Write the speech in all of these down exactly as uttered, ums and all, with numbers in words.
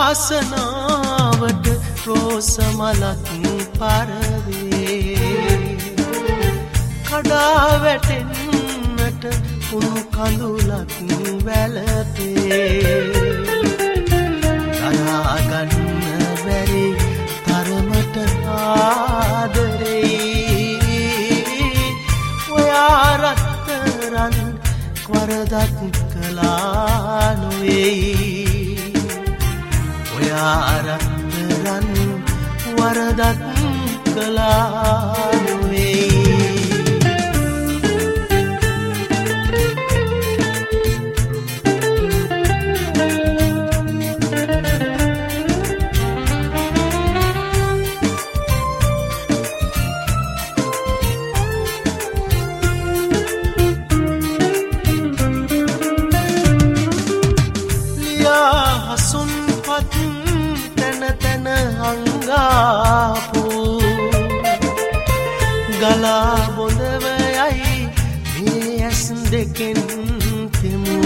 අවාසනාවට රෝස මලක් පරවේ කඩා වැටෙන්නට උණු කඳුලක් වැළපේ දරා ගන්න බැරි තරමට ආදරේ ඔයා රත්තරන් වරදක් කළා නොවේ ඔයා රත්තරන් වරදක් කළා නොවේ අංගාපු ගලා බොඳවයයි මේ ඇස් දෙකෙන් තෙමු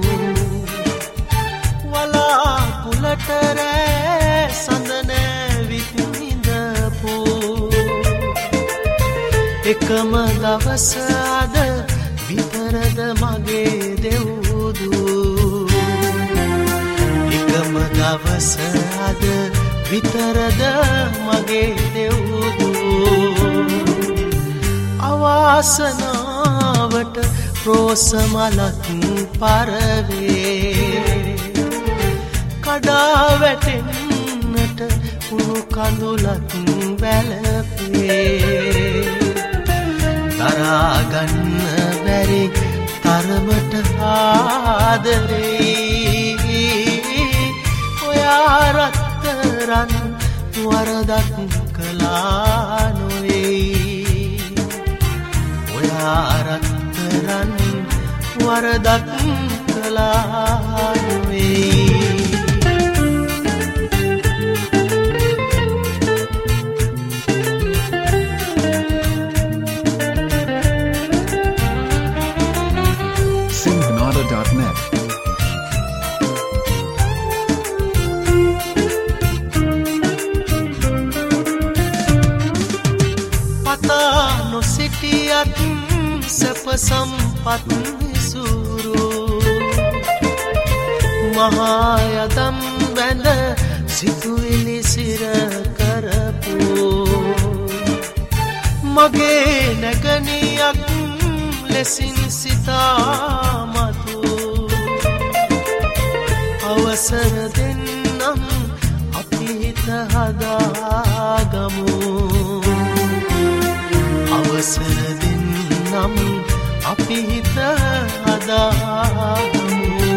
වලා කුලට රෑ සඳ නැවිත් නිඳපු එකම දවස අද විතරද මගේ දෙව්දු එකම දවස අද විතරද මගේ දෙව්දු අවාසනාවට රෝස මලක් පරවේ කඩා වැටෙන්නට උණු කඳුලක් වැළපේ දරා ගන්න බැරි තරමට ආදරේ ඔයා රත්තරන් වරදක් කළා නොවේ ඔයා රත්තරන් වරදක් කළා නොවේ sinhanada dot net සිටියත් සැප සම්පත් විසුරු මහා යදම් බැඳ සිතුවිලි සිර කරපු මගේ නැගණියක් ලෙසින් සිතාමතු අවසර දෙන්නම් අපි හිත හදාගමු අවසර දෙන්නම් අපි හිත හදාගමු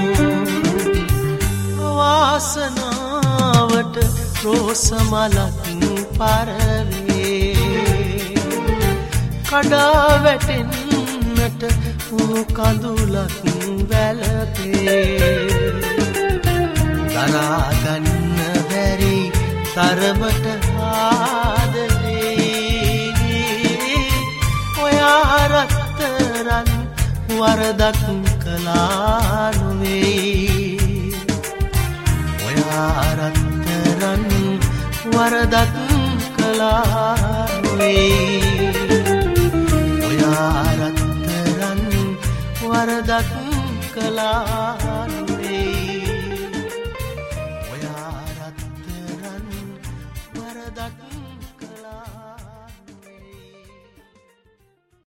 වාසනාවට රෝස මලක් පරවේ කඩා වැටෙන්නට උණු කඳුලක් වැළපේ දරා ගන්න බැරි තරමට ආදරේ ඔයා රත්තරන් වරදක් කළා නොවේ ඔයා රත්තරන් වරදක් කළා නොවේ ඔයා රත්තරන් වරදක් කළා